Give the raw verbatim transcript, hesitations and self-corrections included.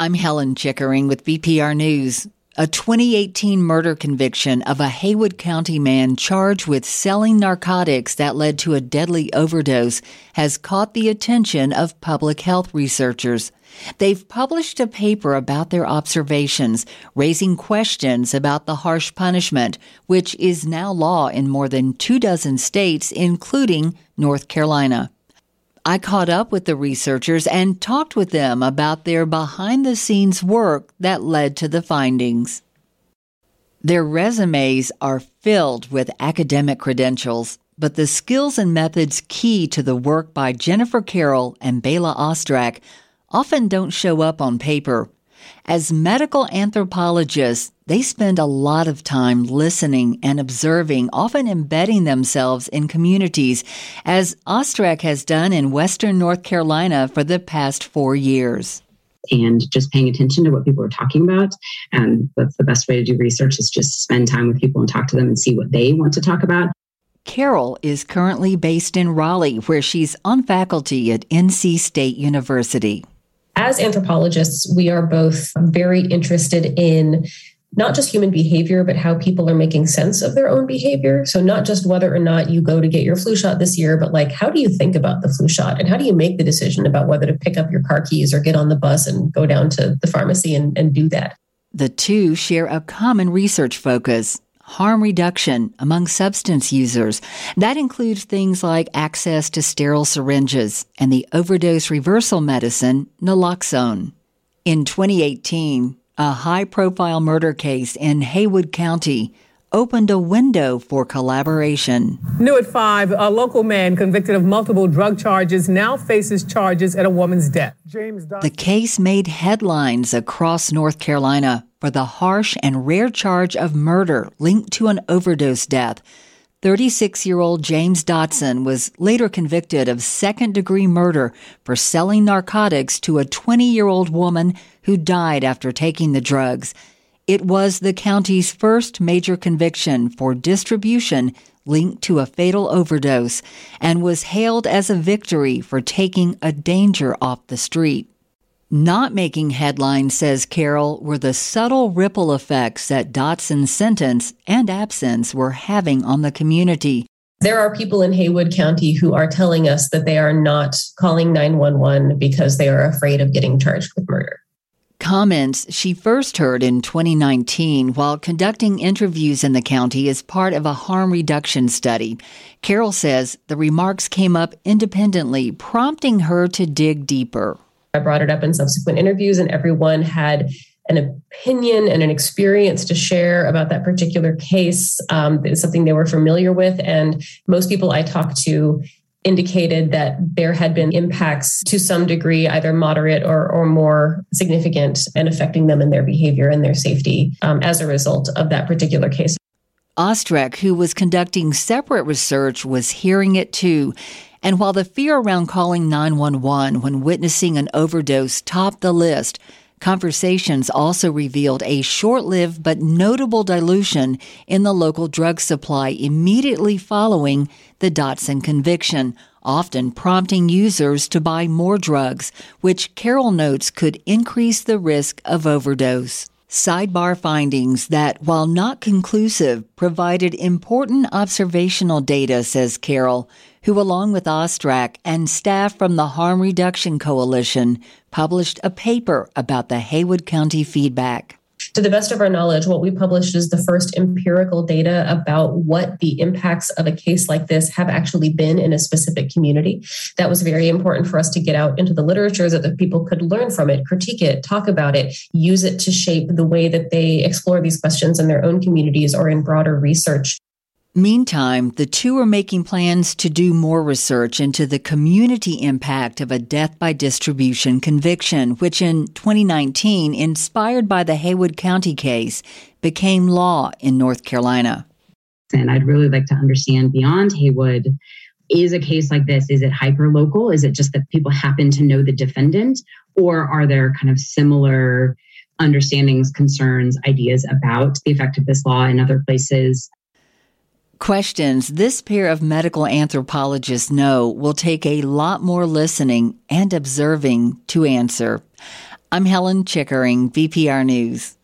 I'm Helen Chickering with B P R News. A twenty eighteen murder conviction of a Haywood County man charged with selling narcotics that led to a deadly overdose has caught the attention of public health researchers. They've published a paper about their observations, raising questions about the harsh punishment, which is now law in more than two dozen states, including North Carolina. I caught up with the researchers and talked with them about their behind-the-scenes work that led to the findings. Their resumes are filled with academic credentials, but the skills and methods key to the work by Jennifer Carroll and Bela Ostrak often don't show up on paper. As medical anthropologists, they spend a lot of time listening and observing, often embedding themselves in communities, as Ostrak has done in Western North Carolina for the past four years. And just paying attention to what people are talking about. And that's the best way to do research, is just spend time with people and talk to them and see what they want to talk about. Carroll is currently based in Raleigh, where she's on faculty at N C State University. As anthropologists, we are both very interested in not just human behavior, but how people are making sense of their own behavior. So not just whether or not you go to get your flu shot this year, but like, how do you think about the flu shot? And how do you make the decision about whether to pick up your car keys or get on the bus and go down to the pharmacy and, and do that? The two share a common research focus: harm reduction among substance users. That includes things like access to sterile syringes and the overdose reversal medicine naloxone. In twenty eighteen, a high-profile murder case in Haywood County opened a window for collaboration. New at five, a local man convicted of multiple drug charges now faces charges at a woman's death. James Dodson. The case made headlines across North Carolina for the harsh and rare charge of murder linked to an overdose death. thirty-six-year-old James Dodson was later convicted of second-degree murder for selling narcotics to a twenty-year-old woman who died after taking the drugs. It was the county's first major conviction for distribution linked to a fatal overdose and was hailed as a victory for taking a danger off the street. Not making headlines, says Carroll, were the subtle ripple effects that Dodson's sentence and absence were having on the community. There are people in Haywood County who are telling us that they are not calling nine one one because they are afraid of getting charged with murder. Comments she first heard in twenty nineteen while conducting interviews in the county as part of a harm reduction study. Carroll says the remarks came up independently, prompting her to dig deeper. I brought it up in subsequent interviews, and everyone had an opinion and an experience to share about that particular case. Um, it's something they were familiar with, and most people I talked to indicated that there had been impacts to some degree, either moderate or, or more significant, and affecting them in their behavior and their safety um, as a result of that particular case. Ostrak, who was conducting separate research, was hearing it too. And while the fear around calling nine one one when witnessing an overdose topped the list, conversations also revealed a short-lived but notable dilution in the local drug supply immediately following the Dodson conviction, often prompting users to buy more drugs, which Carroll notes could increase the risk of overdose. Sidebar findings that, while not conclusive, provided important observational data, says Carroll, who, along with Ostrak and staff from the Harm Reduction Coalition, published a paper about the Haywood County feedback. To the best of our knowledge, what we published is the first empirical data about what the impacts of a case like this have actually been in a specific community. That was very important for us to get out into the literature so that people could learn from it, critique it, talk about it, use it to shape the way that they explore these questions in their own communities or in broader research. Meantime, the two are making plans to do more research into the community impact of a death by distribution conviction, which in twenty nineteen, inspired by the Haywood County case, became law in North Carolina. And I'd really like to understand beyond Haywood, is a case like this, is it hyper-local? Is it just that people happen to know the defendant? Or are there kind of similar understandings, concerns, ideas about the effect of this law in other places? Questions this pair of medical anthropologists know will take a lot more listening and observing to answer. I'm Helen Chickering, V P R News.